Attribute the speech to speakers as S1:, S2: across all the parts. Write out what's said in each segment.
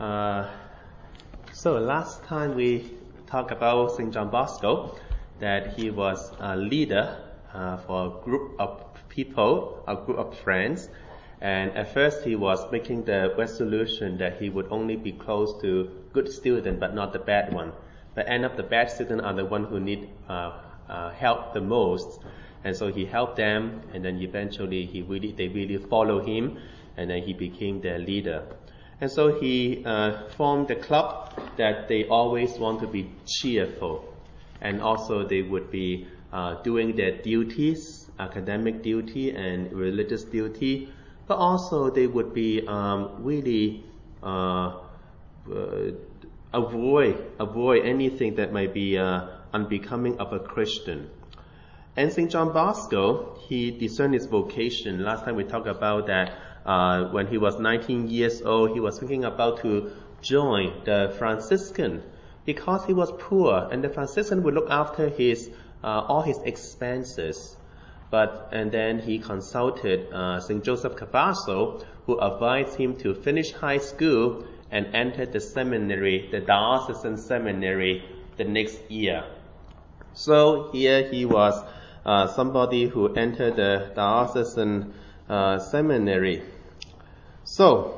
S1: Uh, so last time we talked about St. John Bosco, that he was a leader for a group of people, a group of friends. And at first he was making the resolution that he would only be close to good students, but not the bad one. But end up the bad students are the one who need help the most. And so he helped them, and then eventually they really follow him, and then he became their leader. And so he formed a club that they always want to be cheerful. And also they would be doing their duties, academic duty and religious duty. But also they would be really avoid anything that might be unbecoming of a Christian. And St. John Bosco, he discerned his vocation. Last time we talked about that when he was 19 years old, he was thinking about to join the Franciscan because he was poor, and the Franciscan would look after his all his expenses. And then he consulted St. Joseph Cabasso, who advised him to finish high school and enter the seminary, the diocesan seminary, the next year. So here he was somebody who entered the diocesan seminary. So,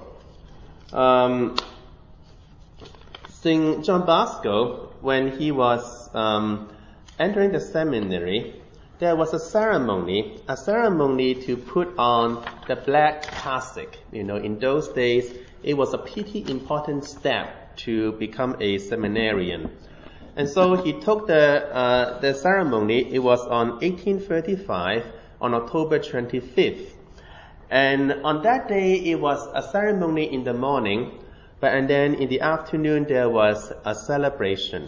S1: St. John Bosco, when he was entering the seminary, there was a ceremony to put on the black cassock. In those days, it was a pretty important step to become a seminarian. And so he took the ceremony. It was on 1835, on October 25th. And on that day, it was a ceremony in the morning, and then in the afternoon, there was a celebration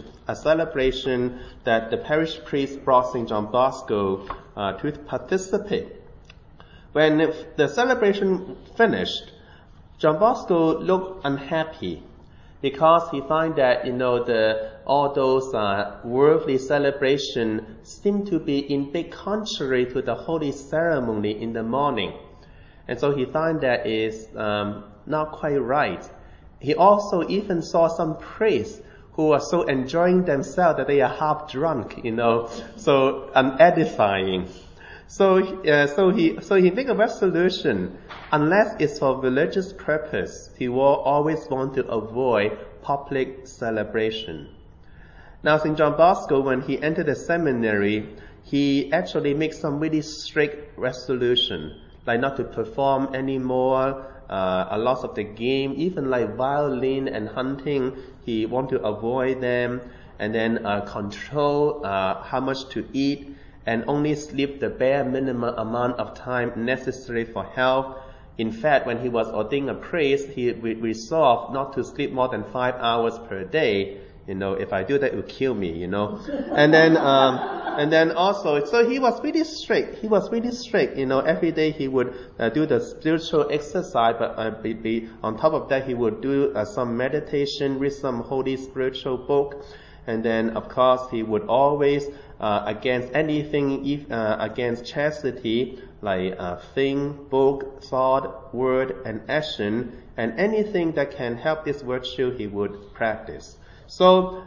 S1: that the parish priest brought St. John Bosco to participate. When the celebration finished, John Bosco looked unhappy because he found that, all those worldly celebrations seemed to be in big contrary to the holy ceremony in the morning. And so he found that is not quite right. He also even saw some priests who are so enjoying themselves that they are half drunk, so unedifying. So he made a resolution. Unless it's for religious purpose, he will always want to avoid public celebration. Now, St. John Bosco, when he entered the seminary, he actually made some really strict resolution, like not to perform anymore, a lot of the game, even like violin and hunting, he want to avoid them, and then control how much to eat, and only sleep the bare minimum amount of time necessary for health. In fact, when he was ordained a priest, he resolved not to sleep more than 5 hours per day. If I do that, it will kill me, And then also, so he was really strict. Every day he would do the spiritual exercise, but on top of that, he would do some meditation, read some holy spiritual book. And then, of course, he would always, against anything, against chastity, like thing, book, thought, word, and action, and anything that can help this virtue, he would practice. So,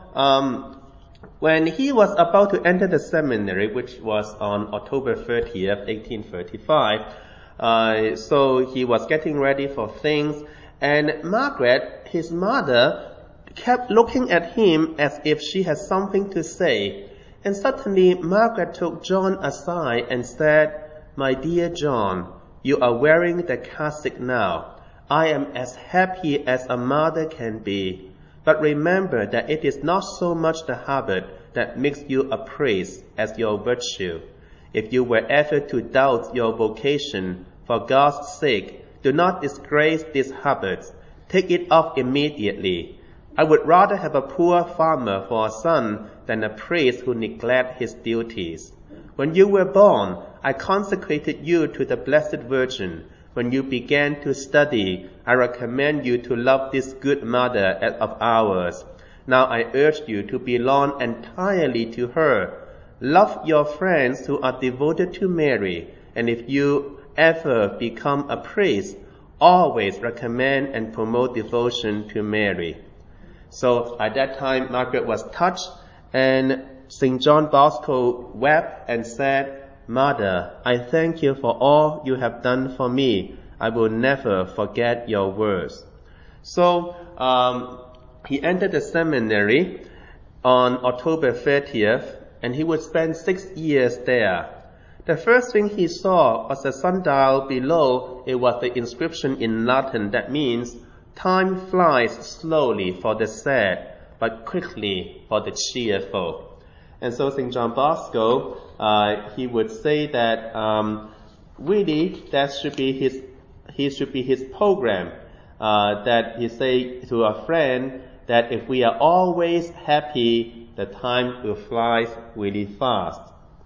S1: when he was about to enter the seminary, which was on October 30th, 1835, so he was getting ready for things, and Margaret, his mother, kept looking at him as if she had something to say. And suddenly Margaret took John aside and said, "My dear John, you are wearing the cassock now. I am as happy as a mother can be. But remember that it is not so much the habit that makes you a priest as your virtue. If you were ever to doubt your vocation, for God's sake, do not disgrace this habit. Take it off immediately. I would rather have a poor farmer for a son than a priest who neglects his duties. When you were born, I consecrated you to the Blessed Virgin. When you began to study, I recommend you to love this good mother of ours. Now I urge you to belong entirely to her. Love your friends who are devoted to Mary, and if you ever become a priest, always recommend and promote devotion to Mary. So at that time, Margaret was touched, and St. John Bosco wept and said, "Mother, I thank you for all you have done for me. I will never forget your words." So he entered the seminary on October 30th, and he would spend 6 years there. The first thing he saw was a sundial below. It was the inscription in Latin that means, "Time flies slowly for the sad, but quickly for the cheerful." And so St. John Bosco, he would say that really that should be his program. That he say to a friend that if we are always happy, the time will fly really fast.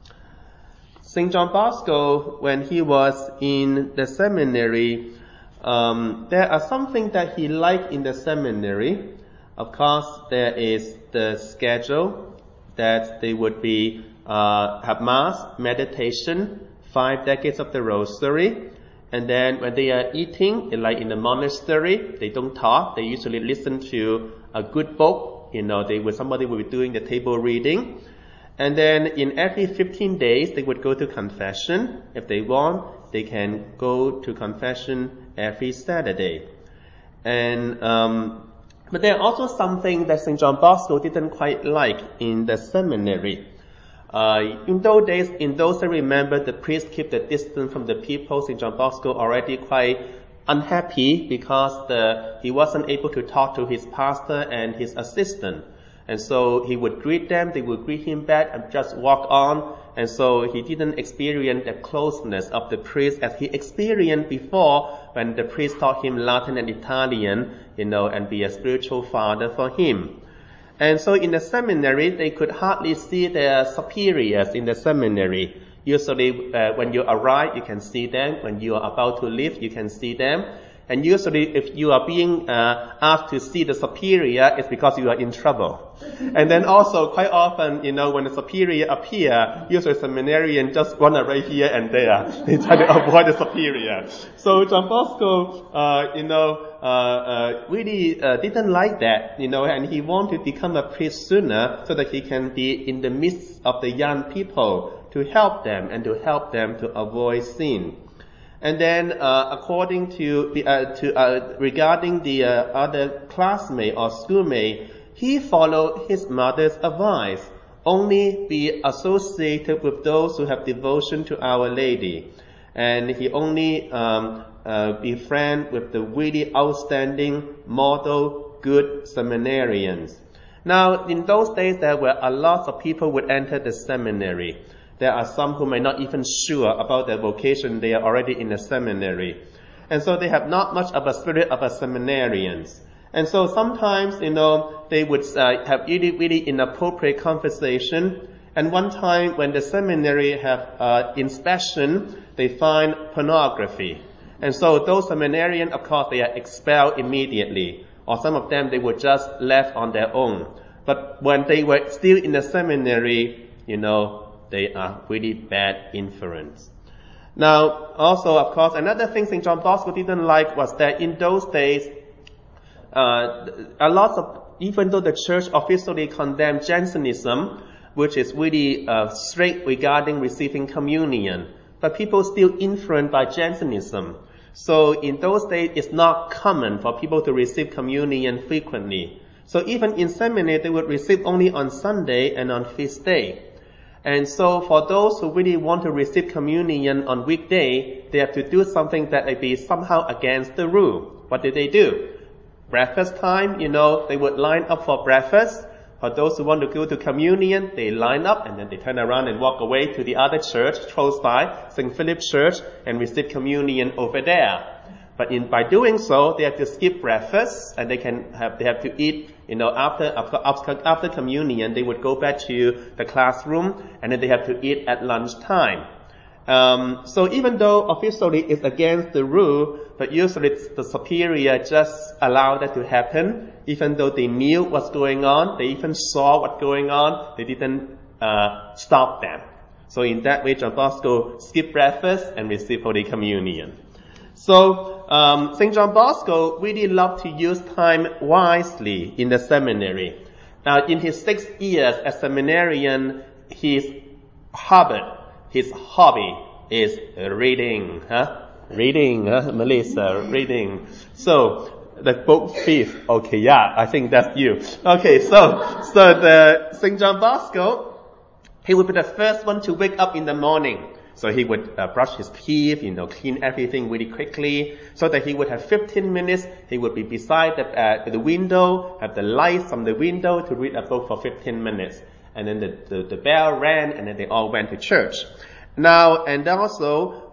S1: St. John Bosco, when he was in the seminary, there are something that he liked in the seminary. Of course, there is the schedule that they would be have mass, meditation, 5 decades of the rosary, and then when they are eating, like in the monastery, they don't talk. They usually listen to a good book. Somebody will be doing the table reading. And then in every 15 days, they would go to confession. If they want, they can go to confession every Saturday. And but there are also something that St. John Bosco didn't quite like in the seminary. In those days, I remember the priest kept the distance from the people. St. John Bosco already quite unhappy because he wasn't able to talk to his pastor and his assistant. And so he would greet them, they would greet him back and just walk on. And so he didn't experience the closeness of the priest as he experienced before when the priest taught him Latin and Italian, and be a spiritual father for him. And so in the seminary, they could hardly see their superiors in the seminary. Usually, when you arrive, you can see them. When you are about to leave, you can see them. And usually, if you are being asked to see the superior, it's because you are in trouble. And then also, quite often, when the superior appear, usually seminarian just run away here and there. They try to avoid the superior. So John Bosco, really didn't like that, and he wanted to become a priest sooner so that he can be in the midst of the young people to help them and to help them to avoid sin. And then, regarding the other classmate or schoolmate, he followed his mother's advice. Only be associated with those who have devotion to Our Lady. And he only be friend with the really outstanding, model, good seminarians. Now, in those days, there were a lot of people would enter the seminary. There are some who may not even sure about their vocation. They are already in the seminary. And so they have not much of a spirit of a seminarians. And so sometimes, they would have really, really inappropriate conversation. And one time when the seminary have inspection, they find pornography. And so those seminarians, of course, they are expelled immediately. Or some of them, they were just left on their own. But when they were still in the seminary, they are really bad influence. Now, also, of course, another thing St. John Bosco didn't like was that in those days, even though the church officially condemned Jansenism, which is really strict regarding receiving communion, but people still influenced by Jansenism. So in those days, it's not common for people to receive communion frequently. So even in seminary, they would receive only on Sunday and on feast day. And so for those who really want to receive communion on weekday, they have to do something that may be somehow against the rule. What did they do? Breakfast time, they would line up for breakfast. For those who want to go to communion, they line up and then they turn around and walk away to the other church close by, St. Philip's Church, and receive communion over there. But by doing so, they have to skip breakfast and they have to eat, after communion, they would go back to the classroom and then they have to eat at lunchtime. So even though officially it's against the rule, but usually the superior just allowed that to happen. Even though they knew what's going on, they even saw what's going on, they didn't stop them. So in that way, John Bosco skipped breakfast and received Holy Communion. So St. John Bosco really loved to use time wisely in the seminary. Now, in his 6 years as seminarian, his hobby is reading. Melissa, reading. So, the book thief. Okay, yeah, I think that's you. Okay, so the St. John Bosco, he would be the first one to wake up in the morning. So he would brush his teeth, clean everything really quickly, so that he would have 15 minutes. He would be beside the window, have the lights from the window to read a book for 15 minutes. And then the bell rang, and then they all went to church. Now, and also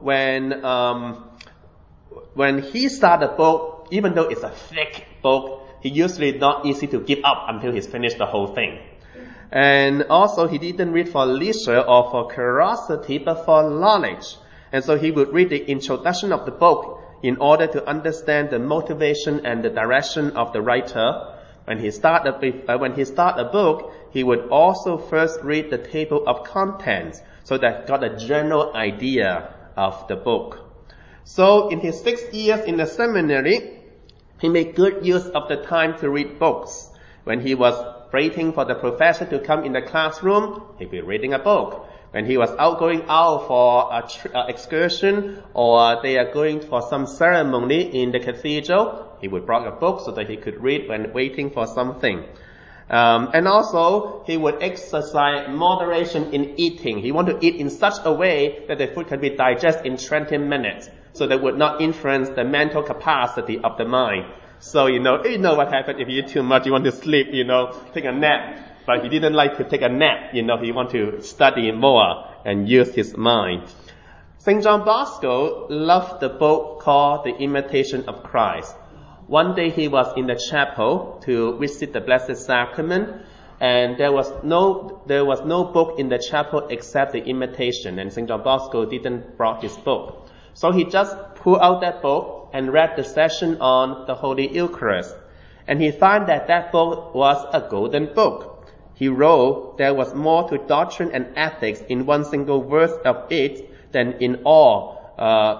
S1: when he started a book, even though it's a thick book, he usually not easy to give up until he's finished the whole thing. And also, he didn't read for leisure or for curiosity, but for knowledge. And so he would read the introduction of the book in order to understand the motivation and the direction of the writer. When he start a book, he would also first read the table of contents, so that he got a general idea of the book. So in his 6 years in the seminary, he made good use of the time to read books. When he was waiting for the professor to come in the classroom, he'd be reading a book. When he was going out for an excursion, or they are going for some ceremony in the cathedral, he would bring a book so that he could read when waiting for something. And also, he would exercise moderation in eating. He wanted to eat in such a way that the food can be digested in 20 minutes, so that would not influence the mental capacity of the mind. So, you know what happens if you eat too much, you want to sleep, take a nap. But he didn't like to take a nap, he wanted to study more and use his mind. St. John Bosco loved the book called The Imitation of Christ. One day he was in the chapel to visit the Blessed Sacrament, and there was no book in the chapel except The Imitation, and St. John Bosco didn't brought his book. So he just pulled out that book and read the session on the Holy Eucharist. And he found that book was a golden book. He wrote there was more to doctrine and ethics in one single verse of it than in all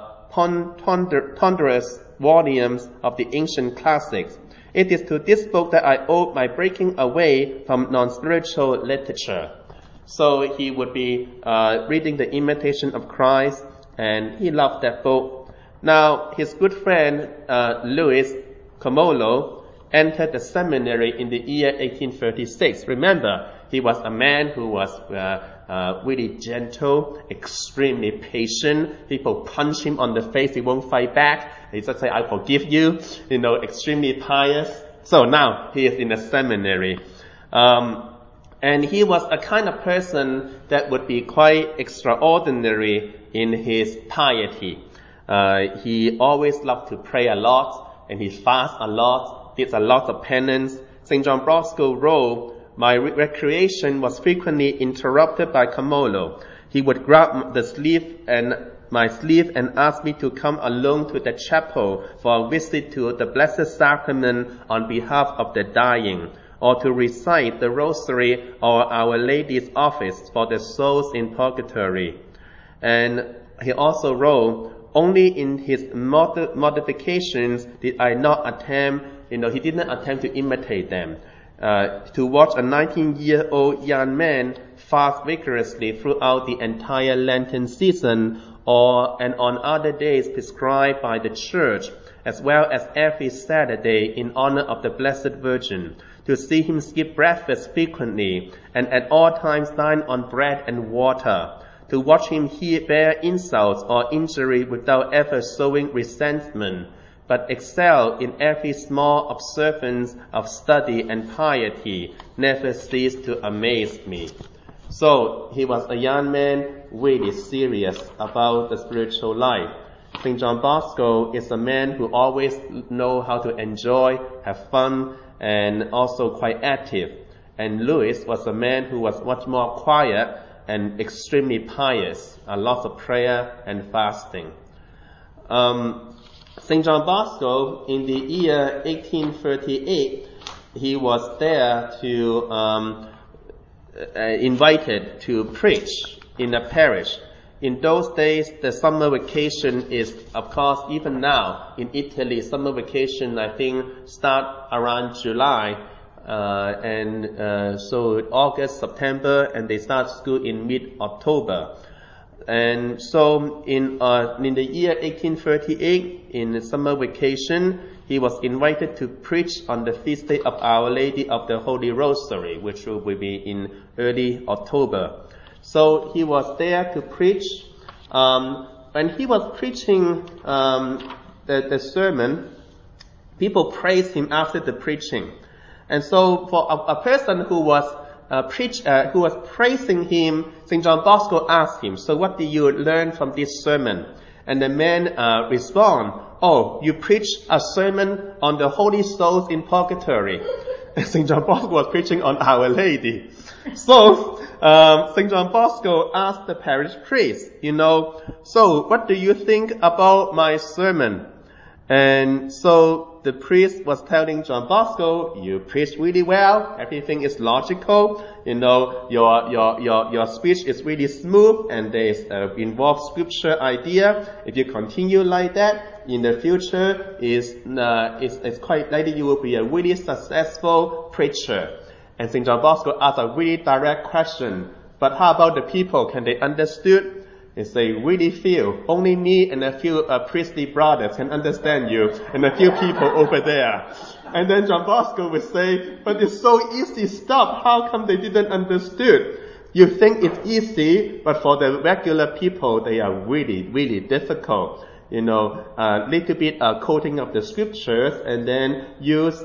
S1: ponderous volumes of the ancient classics. It is to this book that I owe my breaking away from non-spiritual literature. So he would be reading The Imitation of Christ, and he loved that book. Now, his good friend Louis Comollo entered the seminary in the year 1836. Remember, he was a man who was really gentle, extremely patient. People punch him on the face, he won't fight back. He just say, I forgive you, extremely pious. So now he is in the seminary. And he was a kind of person that would be quite extraordinary in his piety. He always loved to pray a lot, and he fasted a lot, did a lot of penance. St. John Bosco wrote, my recreation was frequently interrupted by Comollo. He would grab my sleeve and ask me to come alone to the chapel for a visit to the Blessed Sacrament on behalf of the dying, or to recite the Rosary or Our Lady's Office for the souls in purgatory. And he also wrote, only in his modifications did I not attempt, he didn't attempt to imitate them. To watch a 19-year-old young man fast vigorously throughout the entire Lenten season, and on other days prescribed by the Church, as well as every Saturday in honor of the Blessed Virgin, to see him skip breakfast frequently, and at all times dine on bread and water, to watch him bear insults or injury without ever showing resentment, but excel in every small observance of study and piety, never ceased to amaze me. So he was a young man really serious about the spiritual life. St. John Bosco is a man who always know how to enjoy, have fun, and also quite active. And Louis was a man who was much more quiet and extremely pious, a lot of prayer and fasting. St. John Bosco, in the year 1838, he was there invited to preach in a parish. in those days, the summer vacation is, of course, even now in Italy, summer vacation, I think, start around July, so August, September, and they start school in mid-October. And so in the year 1838, in the summer vacation, he was invited to preach on the feast day of Our Lady of the Holy Rosary, which will be in early October. So he was there to preach. When he was preaching the sermon, people praised him after the preaching. And so for a person who was praising him, St. John Bosco asked him, "So what did you learn from this sermon?" And the man responded, "Oh, you preached a sermon on the holy souls in purgatory." And St. John Bosco was preaching on Our Lady. So St. John Bosco asked the parish priest, "So what do you think about my sermon?" And so the priest was telling John Bosco, "You preach really well. Everything is logical. Your speech is really smooth, and there is involved scripture idea. If you continue like that, in the future, it's quite likely you will be a really successful preacher." And St. John Bosco asked a really direct question. "But how about the people? Can they understood?" They say, "Really few. Only me and a few priestly brothers can understand you, and a few people over there." And then John Bosco would say, "But it's so easy stuff. How come they didn't understood? You think it's easy, but for the regular people, they are really, really difficult. A little bit quoting of the scriptures, and then use,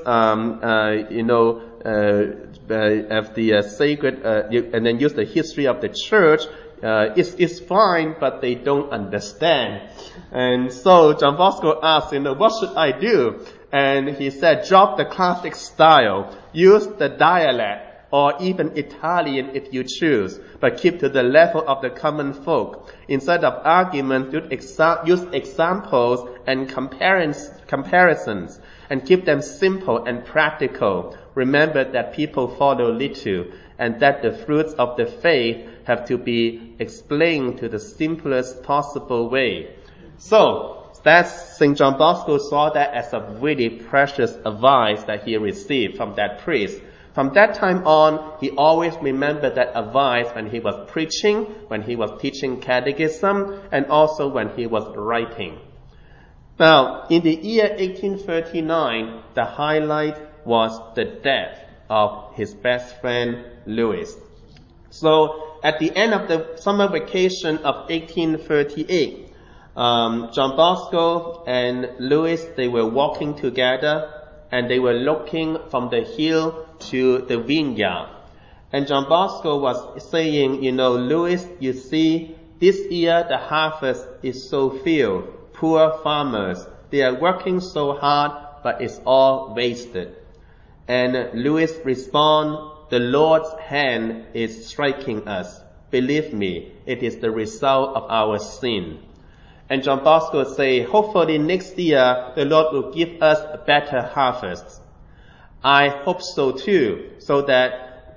S1: of the sacred, and then use the history of the church. It's fine, but they don't understand." And so John Bosco asked, "What should I do?" And he said, "Drop the classic style. Use the dialect, or even Italian if you choose, but keep to the level of the common folk. Instead of argument, use examples and comparisons, and keep them simple and practical. Remember that people follow little, and that the fruits of the faith have to be explained to the simplest possible way." So, that's St. John Bosco saw that as a really precious advice that he received from that priest. From that time on, he always remembered that advice when he was preaching, when he was teaching catechism, and also when he was writing. Now, in the year 1839, the highlight was the death of his best friend, Louis. So, at the end of the summer vacation of 1838, John Bosco and Louis, they were walking together, and they were looking from the hill to the vineyard. And John Bosco was saying, "Louis, you see, this year the harvest is so few. Poor farmers, they are working so hard, but it's all wasted." And Louis responded, "The Lord's hand is striking us. Believe me, it is the result of our sin." And John Bosco say, "Hopefully next year the Lord will give us a better harvest." I hope so too, so that,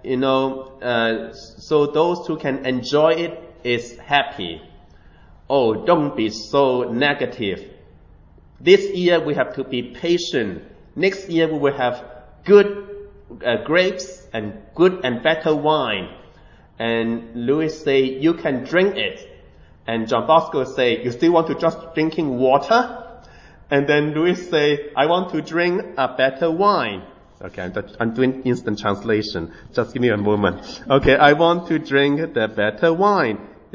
S1: so those who can enjoy it is happy. Oh, don't be so negative. This year we have to be patient. Next year we will have good grapes and good and better wine. And Louis say, "You can drink it." And John Bosco say, "You still want to just drinking water?" And then Louis say, "I want to drink a better wine." Okay, I'm doing instant translation. Just give me a moment. Okay, "I want to drink the better wine."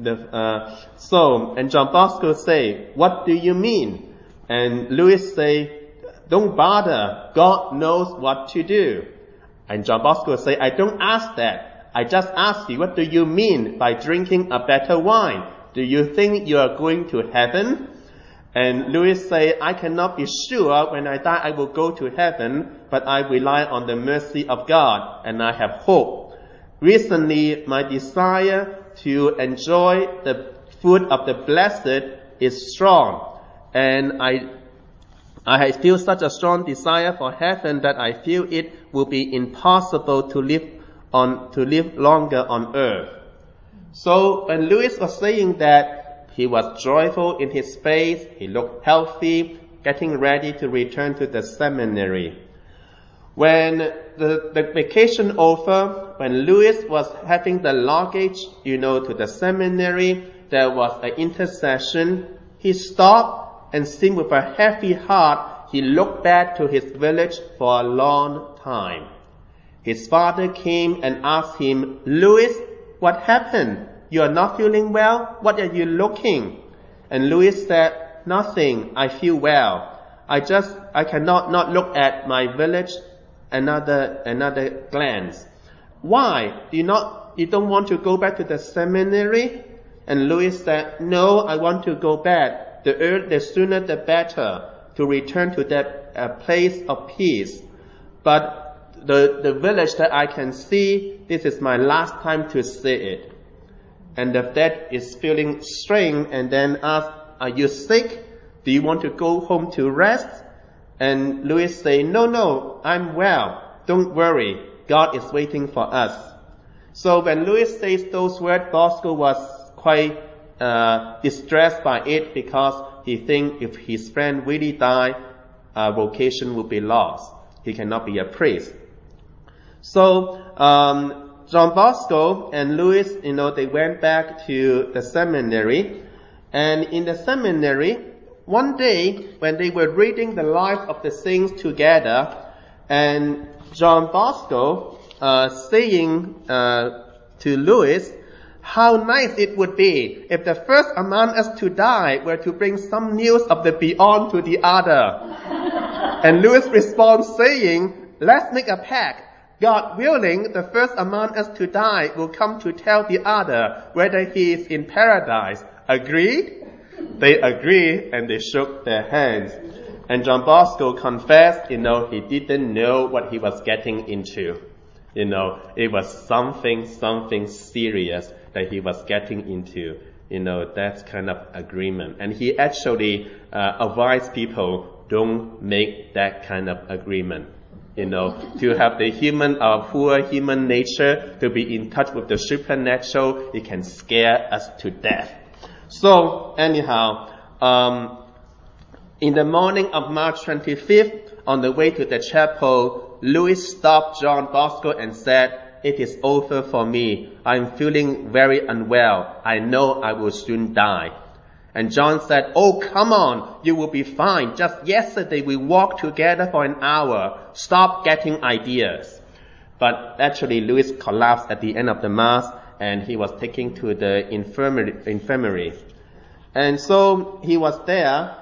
S1: And John Bosco say, "What do you mean?" And Louis say, "Don't bother. God knows what to do." And John Bosco say, "I don't ask that. I just ask you, what do you mean by drinking a better wine? Do you think you are going to heaven?" And Louis say, "I cannot be sure when I die I will go to heaven, but I rely on the mercy of God, and I have hope. Recently, my desire to enjoy the food of the blessed is strong, and I feel such a strong desire for heaven that I feel it will be impossible to live longer on earth." So when Louis was saying that, he was joyful in his face, he looked healthy, getting ready to return to the seminary. When the vacation over, when Louis was having the luggage, to the seminary, there was an intercession. He stopped and seemed with a heavy heart, he looked back to his village for a long time. His father came and asked him, "Louis, what happened? You are not feeling well? What are you looking?" And Louis said, "Nothing, I feel well. I cannot not look at my village another glance." "Why? You don't want to go back to the seminary?" And Louis said, "No, I want to go back. The sooner the better, to return to that place of peace. But the village that I can see, this is my last time to see it." And the dad is feeling strained and then asked, "Are you sick? Do you want to go home to rest?" And Louis say, No, I'm well. Don't worry. God is waiting for us." So when Louis says those words, Bosco was quite distressed by it, because he thinks if his friend really died, vocation will be lost. He cannot be a priest. So John Bosco and Louis, they went back to the seminary. And in the seminary, one day when they were reading the life of the saints together, and John Bosco saying to Louis, "How nice it would be if the first among us to die were to bring some news of the beyond to the other." And Louis responds saying, "Let's make a pact. God willing, the first among us to die will come to tell the other whether he is in paradise. Agreed?" They agreed and they shook their hands. And John Bosco confessed, he didn't know what he was getting into. It was something serious that he was getting into. That kind of agreement. And he actually advised people, don't make that kind of agreement. To have the poor human nature to be in touch with the supernatural, it can scare us to death. So anyhow, in the morning of March 25th, on the way to the chapel, Louis stopped John Bosco and said, "It is over for me. I'm feeling very unwell. I know I will soon die." And John said, "Oh, come on, you will be fine. Just yesterday we walked together for an hour. Stop getting ideas." But actually Louis collapsed at the end of the Mass, and he was taken to the infirmary. And so he was there,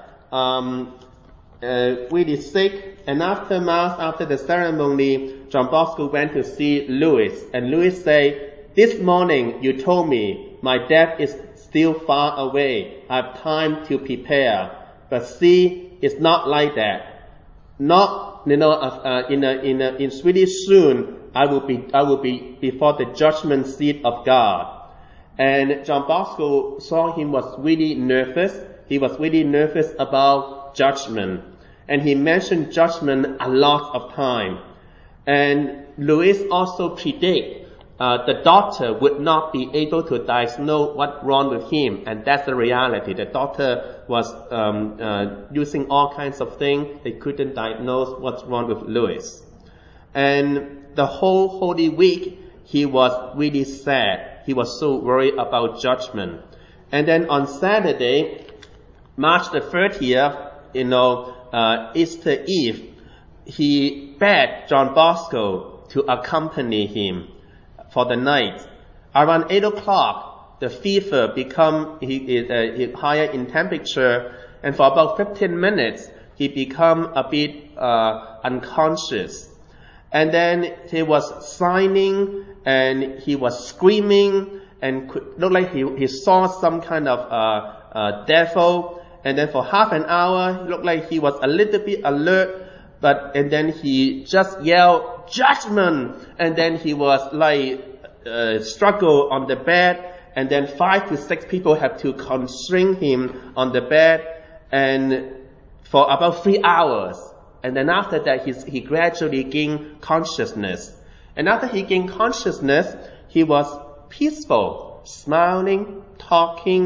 S1: really sick. And after Mass, after the ceremony, John Bosco went to see Louis. And Louis said, "This morning you told me my death is still far away. I have time to prepare. But see, it's not like that. Not, it's really soon I will be before the judgment seat of God." And John Bosco saw him was really nervous. He was really nervous about judgment. And he mentioned judgment a lot of time. And Louis also predict the doctor would not be able to diagnose what's wrong with him, and that's the reality. The doctor was using all kinds of things. They couldn't diagnose what's wrong with Louis. And the whole Holy Week, he was really sad. He was so worried about judgment. And then on Saturday, March the 30th, Easter Eve, he begged John Bosco to accompany him for the night. Around 8 o'clock, the fever he higher in temperature, and for about 15 minutes, he become a bit unconscious. And then he was signing, and he was screaming, and looked like he saw some kind of devil. And then for half an hour, it looked like he was a little bit alert, and then he just yelled, "Judgment!" And then he was struggle on the bed, and then 5 to 6 people have to constrain him on the bed, and for about 3 hours. And then after that, he gradually gained consciousness. And after he gained consciousness, he was peaceful, smiling, talking,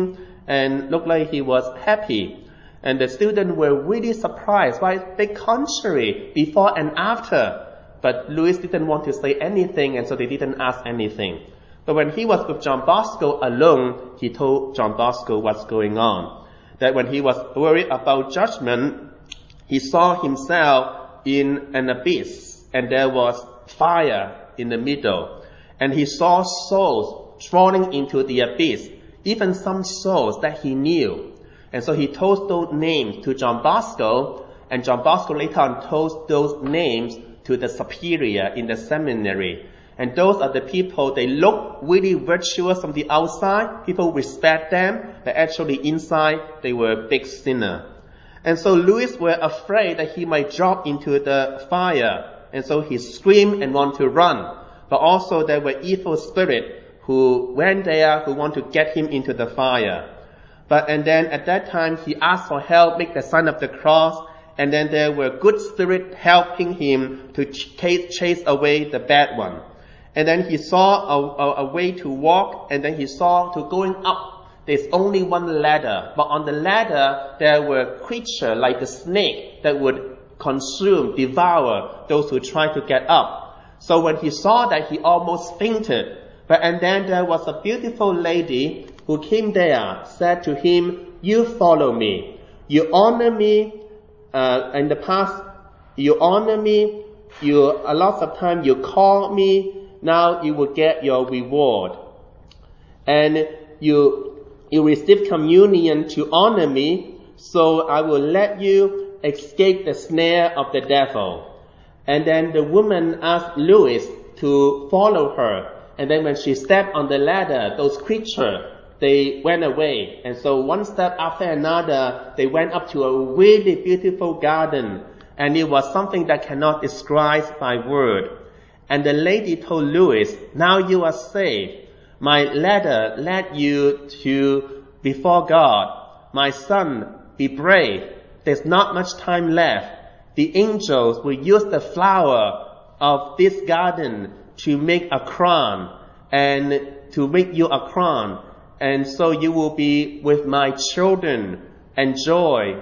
S1: and looked like he was happy. And the students were really surprised by the contrary, before and after. But Louis didn't want to say anything, and so they didn't ask anything. But when he was with John Bosco alone, he told John Bosco what's going on. That when he was worried about judgment, he saw himself in an abyss, and there was fire in the middle. And he saw souls falling into the abyss, even some souls that he knew. And so he told those names to John Bosco, and John Bosco later on told those names to the superior in the seminary. And those are the people, they look really virtuous from the outside. People respect them, but actually inside they were a big sinner. And so Louis were afraid that he might drop into the fire. And so he screamed and wanted to run. But also there were evil spirits who went there, who want to get him into the fire. And then at that time he asked for help, make the sign of the cross. And then there were good spirits helping him to chase away the bad one. And then he saw a way to walk, and then he saw to going up. There's only one ladder, but on the ladder there were creatures like the snake that would consume, devour those who try to get up. So when he saw that, he almost fainted. And then there was a beautiful lady who came there, said to him, "You follow me. You honor me. In the past, you honor me. A lot of time you call me. Now you will get your reward. And you receive communion to honor me, so I will let you escape the snare of the devil." And then the woman asked Louis to follow her. And then when she stepped on the ladder, those creatures, they went away. And so one step after another, they went up to a really beautiful garden. And it was something that cannot describe by word. And the lady told Louis, "Now you are saved. My ladder led you to before God. My son, be brave. There's not much time left. The angels will use the flower of this garden to make a crown, and to make you a crown. And so you will be with my children, enjoy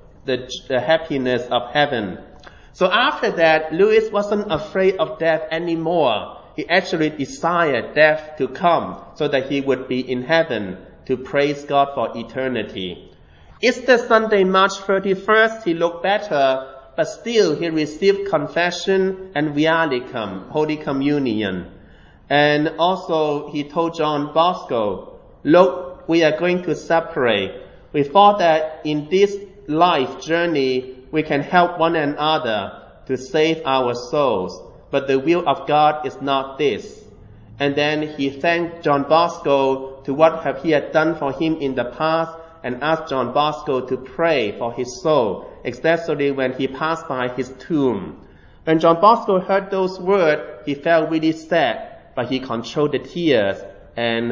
S1: the happiness of heaven." So after that, Louis wasn't afraid of death anymore. He actually desired death to come so that he would be in heaven to praise God for eternity. Easter Sunday, March 31st, he looked better, but still he received confession and viaticum, Holy Communion. And also he told John Bosco, "Look, we are going to separate. We thought that in this life journey, we can help one another to save our souls. But the will of God is not this." And then he thanked John Bosco to what he had done for him in the past, and asked John Bosco to pray for his soul, especially when he passed by his tomb. When John Bosco heard those words, he felt really sad, but he controlled the tears and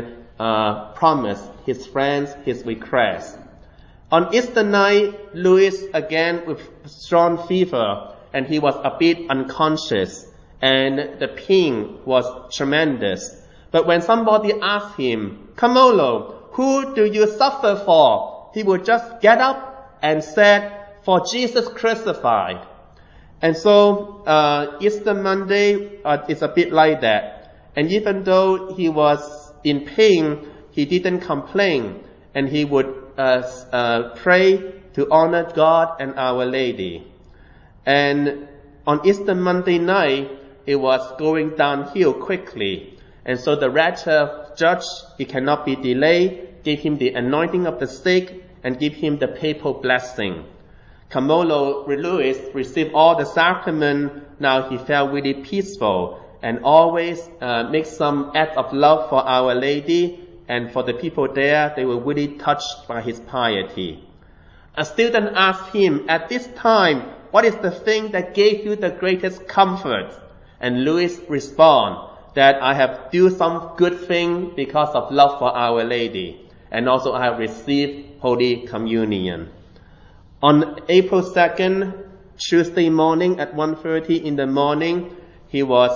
S1: promised his friends his request. On Easter night, Louis again with strong fever, and he was a bit unconscious, and the pain was tremendous. But when somebody asked him, "Camillo, who do you suffer for?" he would just get up and said, "For Jesus crucified." And so Easter Monday is a bit like that. And even though he was in pain, he didn't complain, and he would pray to honor God and Our Lady. And on Easter Monday night, it was going downhill quickly. And so the rector judge, it cannot be delayed, gave him the anointing of the sick and give him the papal blessing. Camillo Louis received all the sacrament. Now he felt really peaceful and always make some act of love for Our Lady. And for the people there, they were really touched by his piety. A student asked him, "At this time, what is the thing that gave you the greatest comfort?" And Louis responded that I have do some good thing because of love for Our Lady. And also I have received Holy Communion. On April 2nd, Tuesday morning at 1:30 in the morning, he was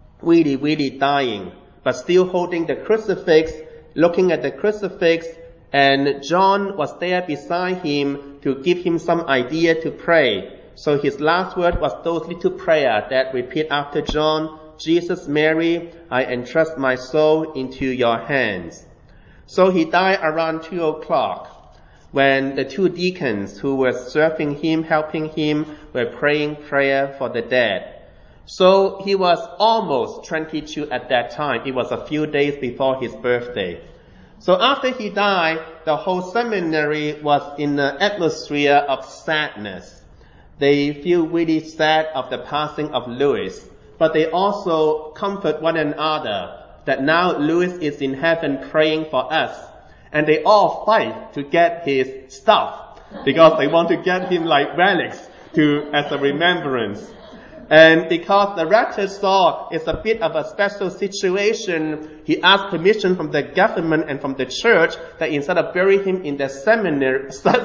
S1: really dying, but still holding the crucifix, looking at the crucifix, And John was there beside him to give him some idea to pray. So his last word was those little prayer that repeat after John, Jesus, Mary, I entrust my soul into your hands. So he died around 2 o'clock when the 2 deacons who were serving him, helping him, were praying prayer for the dead. So he was almost 22 at that time. It was a few days before his birthday. So after he died, the whole seminary was in an atmosphere of sadness. They feel really sad of the passing of Louis, but they also comfort one another that now Louis is in heaven praying for us. And they all fight to get his stuff because they want to get him like relics as a remembrance. And because the rector saw it's a bit of a special situation, he asked permission from the government and from the church that instead of burying him in the cemetery,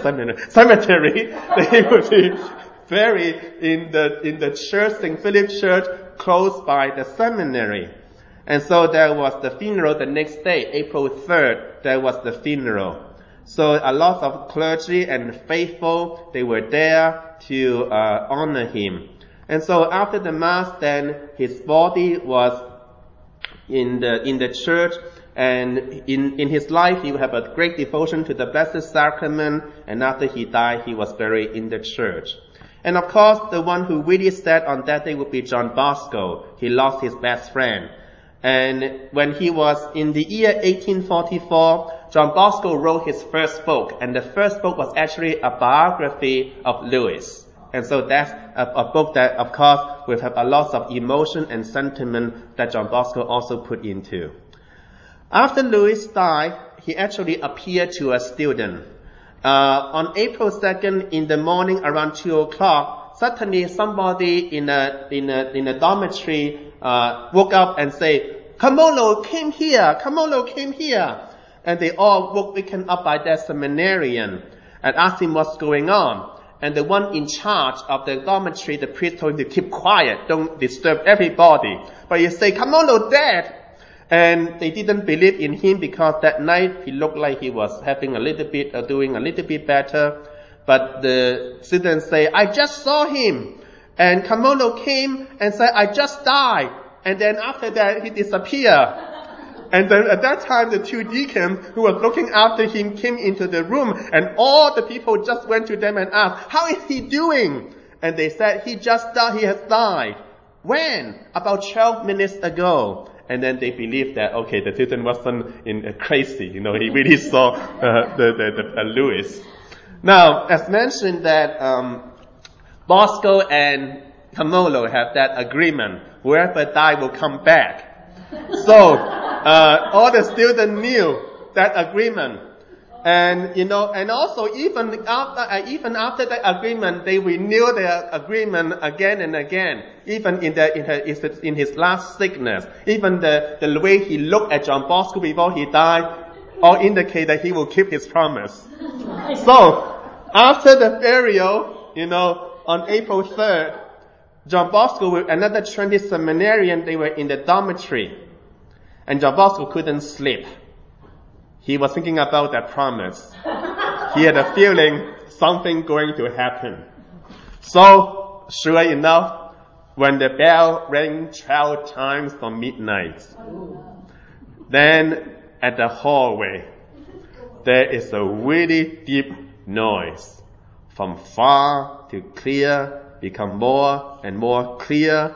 S1: that he would be buried in the church, St. Philip Church, close by the seminary. And so there was the funeral the next day, April 3rd, there was the funeral. So a lot of clergy and faithful, they were there to honor him. And so after the Mass, then his body was in the church, and in his life he would have a great devotion to the Blessed Sacrament, and after he died he was buried in the church. And of course the one who really sad on that day would be John Bosco. He lost his best friend. And when he was in the year 1844, John Bosco wrote his first book, and the first book was actually a biography of Louis. And so that's a book that, of course, will have a lot of emotion and sentiment that John Bosco also put into. After Louis died, he actually appeared to a student. On April 2nd in the morning around 2 o'clock, suddenly somebody in a dormitory woke up and say, Camolo came here, Camolo came here. And they all woken up by their seminarian and asked him what's going on. And the one in charge of the dormitory, the priest, told him to keep quiet, don't disturb everybody. But he said, Camolo dead. And they didn't believe in him because that night he looked like he was having doing a little bit better. But the students say, I just saw him. And Camolo came and said, I just died. And then after that, he disappeared. And then at that time, the 2 deacons who were looking after him came into the room, and all the people just went to them and asked, how is he doing? And they said, he has died. When? About 12 minutes ago. And then they believed that, okay, the student wasn't crazy, he really saw Louis. Now, as mentioned that Bosco and Camolo have that agreement, whoever died will come back. So, all the students knew that agreement. And, also even after the agreement, they renew their agreement again and again. Even in his last sickness. Even the way he looked at John Bosco before he died, all indicate that he will keep his promise. So, after the burial, on April 3rd, John Bosco with another 20 seminarian, they were in the dormitory. And John Bosco couldn't sleep. He was thinking about that promise. He had a feeling something going to happen. So, sure enough, when the bell rang 12 times from midnight, then at the hallway, there is a really deep noise. From far to clear, become more and more clear,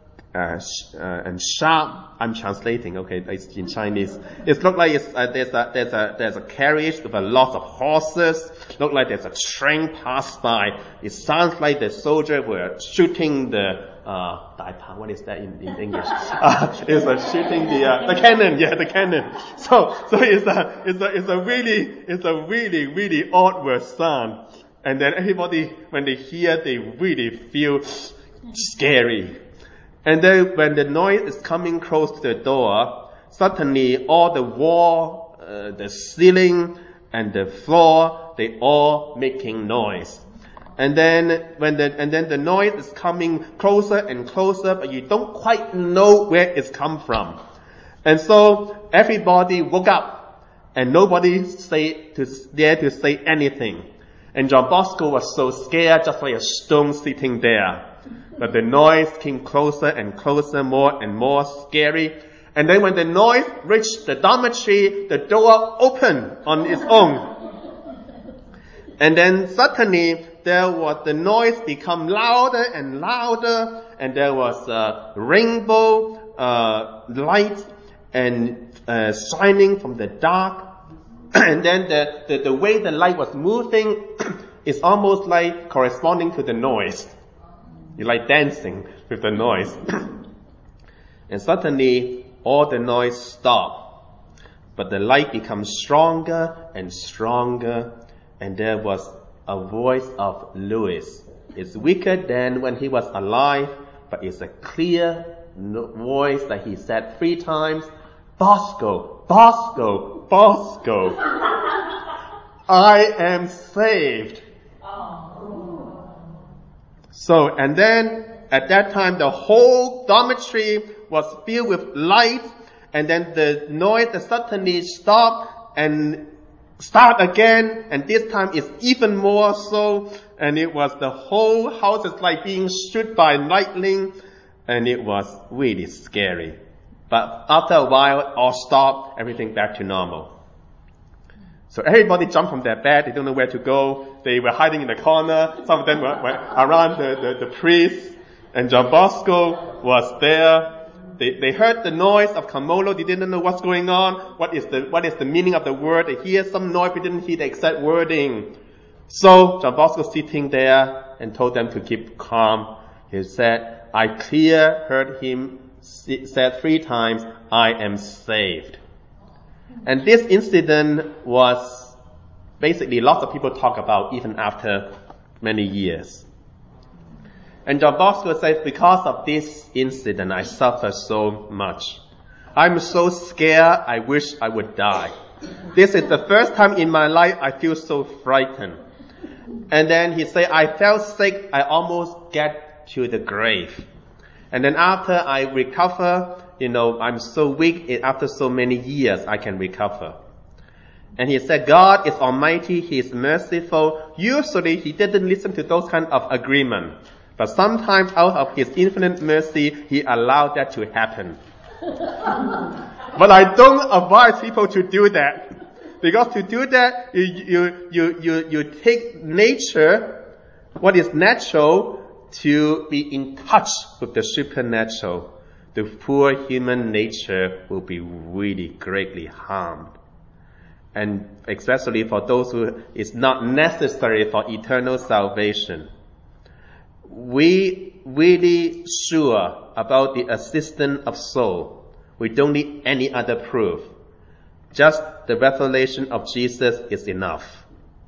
S1: and sharp. I'm translating, okay, it's in Chinese. It looks like there's a carriage with a lot of horses. Look like there's a train passed by. It sounds like the soldier were shooting the what is that in English? It's shooting the cannon, the cannon. So it's a really awkward sound. And then everybody, when they hear, they really feel scary. And then when the noise is coming close to the door, suddenly all the wall, the ceiling, and the floor, they all making noise. And then the noise is coming closer and closer, but you don't quite know where it's come from. And so everybody woke up and nobody dared to say anything. And John Bosco was so scared, just like a stone sitting there. But the noise came closer and closer, more and more scary. And then when the noise reached the dormitory, the door opened on its own. And then suddenly the noise become louder and louder, and there was a rainbow light and shining from the dark. And then the way the light was moving is almost like corresponding to the noise. You like dancing with the noise. And suddenly all the noise stopped. But the light becomes stronger and stronger. And there was a voice of Lewis. It's weaker than when he was alive, but it's a clear voice that he said 3 times, Bosco, Bosco, Bosco. I am saved. So, and then at that time the whole dormitory was filled with light, and then the noise suddenly stopped and start again, and this time it's even more so, and it was the whole house is like being struck by lightning, and it was really scary. But after a while, all stopped, everything back to normal. So everybody jumped from their bed, they don't know where to go, they were hiding in the corner, some of them were around the priest, and John Bosco was there. They heard the noise of Kamolo. They didn't know what's going on. What is the meaning of the word? They hear some noise, but didn't hear the exact wording. So John Bosco sitting there and told them to keep calm. He said, I heard him said 3 times, I am saved. And this incident was basically lots of people talk about even after many years. And John Bosco says, because of this incident, I suffer so much. I'm so scared, I wish I would die. This is the first time in my life I feel so frightened. And then he said, I felt sick, I almost get to the grave. And then after I recover, I'm so weak, after so many years I can recover. And he said, God is almighty, He is merciful. Usually He didn't listen to those kind of agreement. But sometimes out of His infinite mercy, He allowed that to happen. But I don't advise people to do that. Because to do that, you take nature, what is natural, to be in touch with the supernatural. The poor human nature will be really greatly harmed. And especially for those who it's not necessary for eternal salvation. We really sure about the assistance of soul. We don't need any other proof. Just the revelation of Jesus is enough.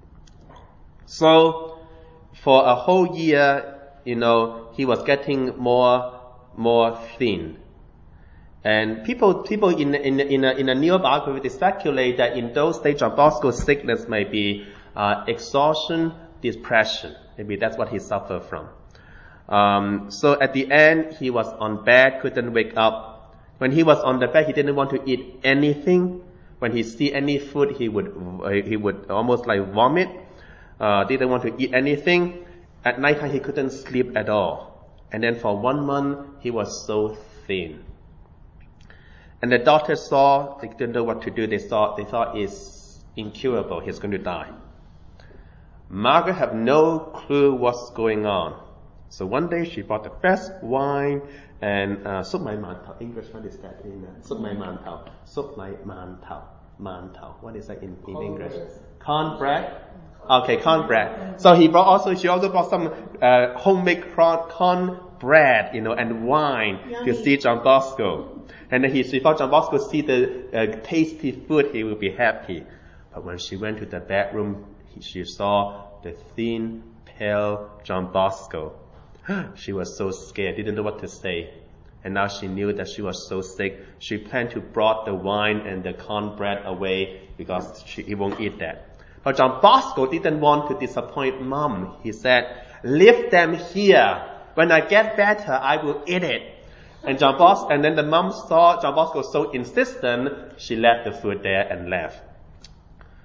S1: So, for a whole year, he was getting more thin. And people in a neobiography, they speculate that in those days, John Bosco's sickness may be exhaustion, depression. Maybe that's what he suffered from. So at the end, he was on bed, couldn't wake up. When he was on the bed, he didn't want to eat anything. When he see any food, he would almost like vomit. Didn't want to eat anything. At night time, he couldn't sleep at all. And then for 1 month, he was so thin. And the doctor saw, they didn't know what to do. They thought it's incurable. He's going to die. Margaret had no clue what's going on. So one day she bought the best wine and sup mai mantao. English, what is that in sup mai mantao? Sup mai mantao. Mantao. What is that in English? Corn bread. Okay, corn bread. So she also brought some homemade corn bread, and wine. Yummy. To see John Bosco. And then she thought John Bosco see the tasty food, he will be happy. But when she went to the bedroom, she saw the thin, pale John Bosco. She was so scared, didn't know what to say. And now she knew that she was so sick. She planned to brought the wine and the cornbread away because he won't eat that. But John Bosco didn't want to disappoint Mom. He said, leave them here. When I get better, I will eat it. And then the mom saw John Bosco so insistent, she left the food there and left.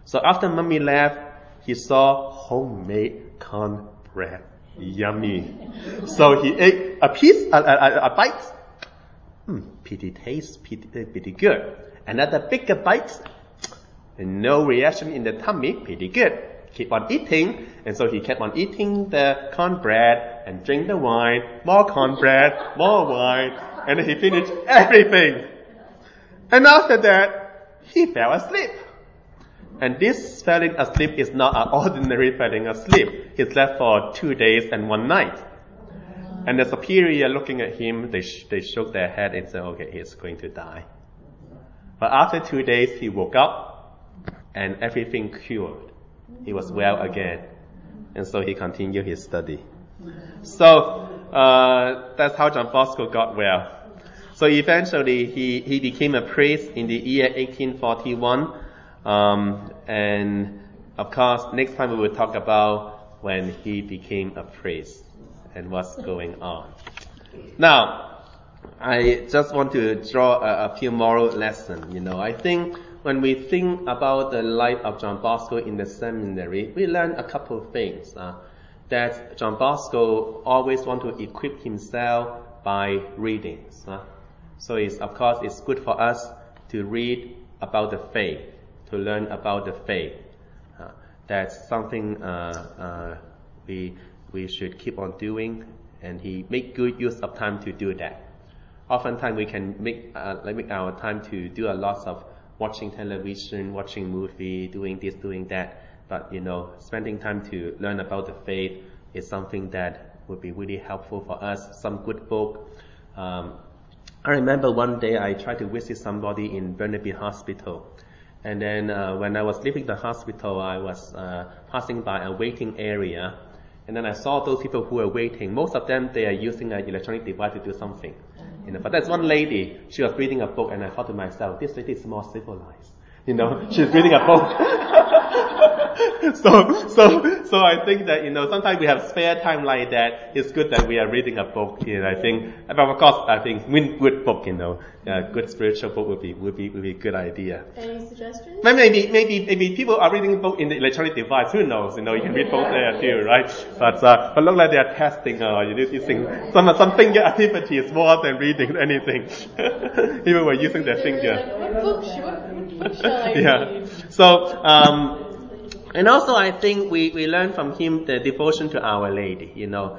S1: So after Mummy left, he saw homemade cornbread. Yummy. So he ate a piece, a bite. Pretty taste, pretty good. Another bigger bite. And no reaction in the tummy, pretty good. Keep on eating. And so he kept on eating the cornbread and drink the wine. More cornbread, more wine. And then he finished everything. And after that, he fell asleep. And this falling asleep is not an ordinary falling asleep. He slept for 2 days and 1 night. And the superior looking at him, they shook their head and said, okay, he's going to die. But after 2 days, he woke up and everything cured. He was well again. And so he continued his study. So, that's how John Bosco got well. So eventually, he became a priest in the year 1841. And of course, next time we will talk about when he became a priest and what's going on. Now, I just want to draw a few moral lessons. I think when we think about the life of John Bosco in the seminary, we learn a couple of things. That John Bosco always want to equip himself by readings. So of course, it's good for us to read about the faith, to learn about the faith. That's something we should keep on doing, and he make good use of time to do that. Oftentimes we can make our time to do a lot of watching television, watching movie, doing this, doing that. But spending time to learn about the faith is something that would be really helpful for us. Some good book. I remember one day I tried to visit somebody in Burnaby Hospital. And then when I was leaving the hospital, I was passing by a waiting area. And then I saw those people who were waiting. Most of them, they are using an electronic device to do something. But there's one lady, she was reading a book, and I thought to myself, this lady is more civilized. She's reading a book. So I think that, sometimes we have spare time like that. It's good that we are reading a book. I think, but of course, I think good book, good spiritual book would be a good idea.
S2: Any suggestions?
S1: Maybe people are reading a book in the electronic device. Who knows? You can read both there too, right? But look like they are testing, using some finger activities more than reading anything. People were using their finger.
S2: What book shall I read?
S1: So, and also I think we learn from him the devotion to Our Lady.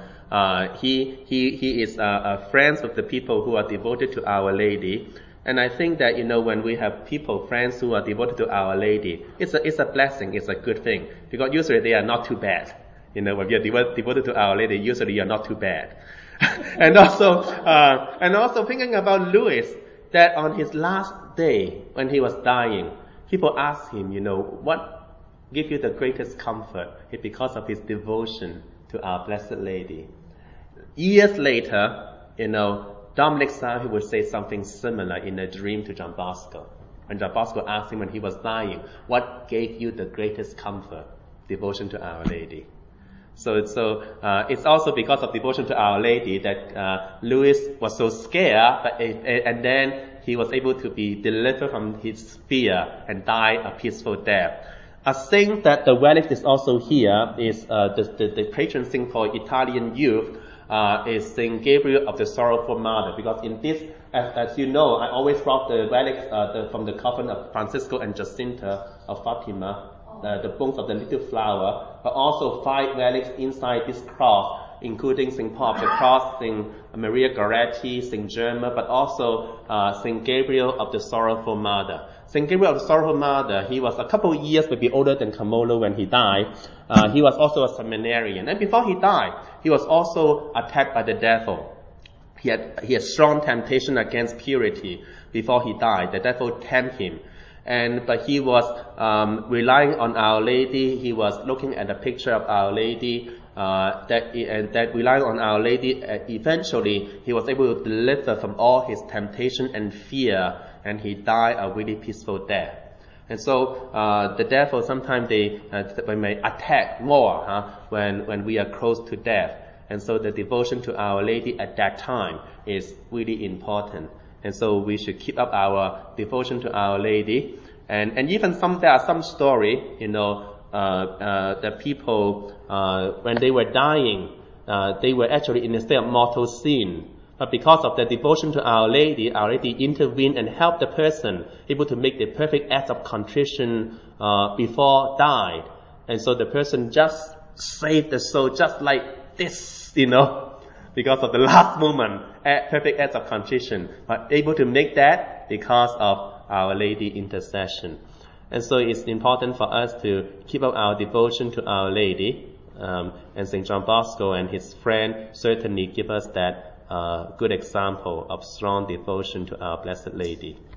S1: He is friends with the people who are devoted to Our Lady. And I think that, when we have friends who are devoted to Our Lady, it's a blessing, it's a good thing. Because usually they are not too bad. When you're devoted to Our Lady, usually you're not too bad. and also thinking about Louis, that on his last day, when he was dying, people asked him, what give you the greatest comfort? It's because of his devotion to Our Blessed Lady. Years later, Dominic Saville would say something similar in a dream to John Bosco. When John Bosco asked him when he was dying, what gave you the greatest comfort? Devotion to Our Lady. So it's also because of devotion to Our Lady that Louis was so scared, and then he was able to be delivered from his fear and die a peaceful death. A saint that the relic is also here is the patron saint for Italian youth is Saint Gabriel of the Sorrowful Mother. Because in this, as you know, I always brought the relics from the coffin of Francisco and Jacinta of Fatima, the bones of the little flower, but also 5 relics inside this cross, including St. Paul of the Cross, St. Maria Goretti, St. Germa, but also St. Gabriel of the Sorrowful Mother. St. Gabriel of the Sorrowful Mother, he was a couple of years maybe older than Camolo when he died. He was also a seminarian. And before he died, he was also attacked by the devil. He had strong temptation against purity before he died. The devil tempted him. But he was relying on Our Lady. He was looking at a picture of Our Lady. That relying on Our Lady, eventually he was able to deliver from all his temptation and fear, and he died a really peaceful death. And so the devil sometimes they may attack more when we are close to death. And so the devotion to Our Lady at that time is really important. And so we should keep up our devotion to Our Lady. And even there are some story, the people, when they were dying, they were actually in a state of mortal sin. But because of their devotion to Our Lady intervened and helped the person able to make the perfect act of contrition before died. And so the person just saved the soul just like this, because of the last moment, perfect act of contrition. But able to make that because of Our Lady intercession. And so it's important for us to keep up our devotion to Our Lady. And St. John Bosco and his friend certainly give us that good example of strong devotion to our Blessed Lady.